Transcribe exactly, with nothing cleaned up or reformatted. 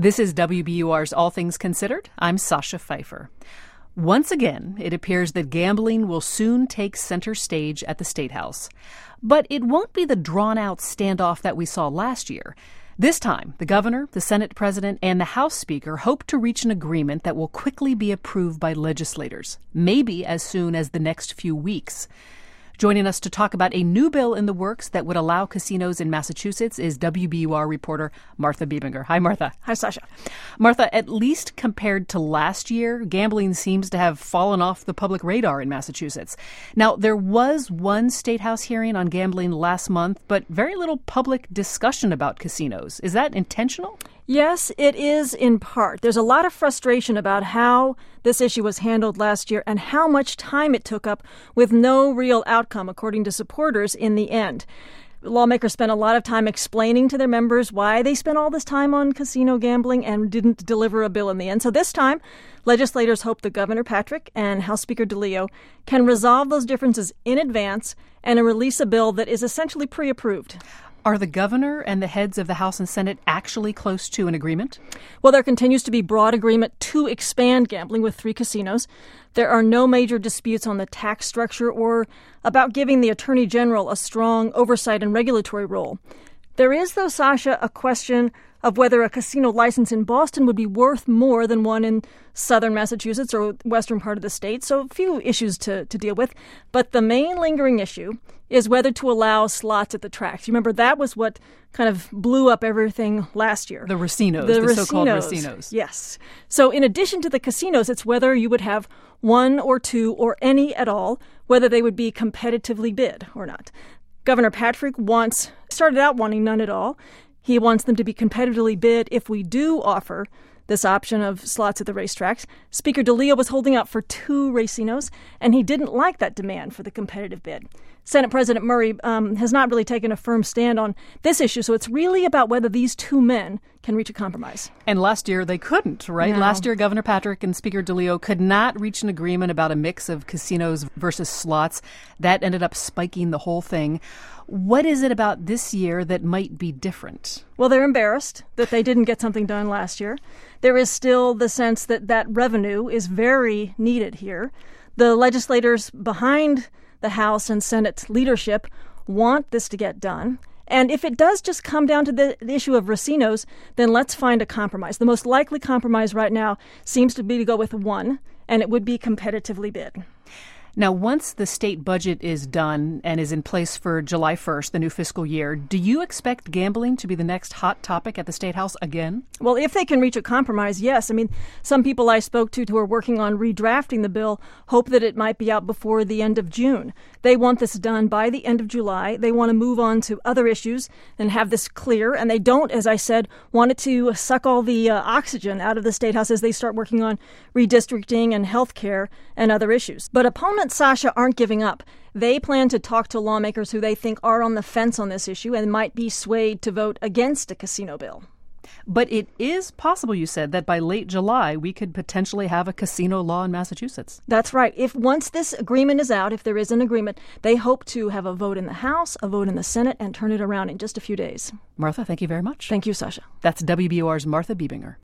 This is W B U R's All Things Considered. I'm Sasha Pfeiffer. Once again, it appears that gambling will soon take center stage at the State House. But it won't be the drawn-out standoff that we saw last year. This time, the governor, the Senate president, and the House Speaker hope to reach an agreement that will quickly be approved by legislators, maybe as soon as the next few weeks. Joining us to talk about a new bill in the works that would allow casinos in Massachusetts is W B U R reporter Martha Bebinger. Hi, Martha. Hi, Sasha. Martha, at least compared to last year, gambling seems to have fallen off the public radar in Massachusetts. Now, there was one State House hearing on gambling last month, but very little public discussion about casinos. Is that intentional? Yes, it is in part. There's a lot of frustration about how this issue was handled last year and how much time it took up with no real outcome, according to supporters, in the end. Lawmakers spent a lot of time explaining to their members why they spent all this time on casino gambling and didn't deliver a bill in the end. So this time, legislators hope that Governor Patrick and House Speaker DeLeo can resolve those differences in advance and release a bill that is essentially pre-approved. Are the governor and the heads of the House and Senate actually close to an agreement? Well, there continues to be broad agreement to expand gambling with three casinos. There are no major disputes on the tax structure or about giving the Attorney General a strong oversight and regulatory role. There is, though, Sasha, a question of whether a casino license in Boston would be worth more than one in southern Massachusetts or western part of the state. So a few issues to, to deal with. But the main lingering issue is whether to allow slots at the tracks. You remember that was what kind of blew up everything last year. The racinos, the, the racinos, so-called racinos. Yes. So in addition to the casinos, it's whether you would have one or two or any at all, whether they would be competitively bid or not. Governor Patrick wants, started out wanting none at all. He wants them to be competitively bid if we do offer this option of slots at the racetracks. Speaker DeLeo was holding out for two racinos, and he didn't like that demand for the competitive bid. Senate President Murray um, has not really taken a firm stand on this issue, so it's really about whether these two men can reach a compromise. And last year they couldn't, right? No. Last year, Governor Patrick and Speaker DeLeo could not reach an agreement about a mix of casinos versus slots. That ended up spiking the whole thing. What is it about this year that might be different? Well, they're embarrassed that they didn't get something done last year. There is still the sense that that revenue is very needed here. The legislators behind the House and Senate leadership want this to get done. And if it does just come down to the, the issue of racinos, then let's find a compromise. The most likely compromise right now seems to be to go with one, and it would be competitively bid. Now, once the state budget is done and is in place for July first, the new fiscal year, do you expect gambling to be the next hot topic at the State House again? Well, if they can reach a compromise, yes. I mean, some people I spoke to who are working on redrafting the bill hope that it might be out before the end of June. They want this done by the end of July. They want to move on to other issues and have this clear. And they don't, as I said, want it to suck all the uh, oxygen out of the State House as they start working on redistricting and health care and other issues. But opponents, Sasha, aren't giving up. They plan to talk to lawmakers who they think are on the fence on this issue and might be swayed to vote against a casino bill. But it is possible, you said, that by late July we could potentially have a casino law in Massachusetts. That's right. If once this agreement is out, if there is an agreement, they hope to have a vote in the House, a vote in the Senate, and turn it around in just a few days. Martha, thank you very much. Thank you, Sasha. That's W B U R's Martha Bebinger.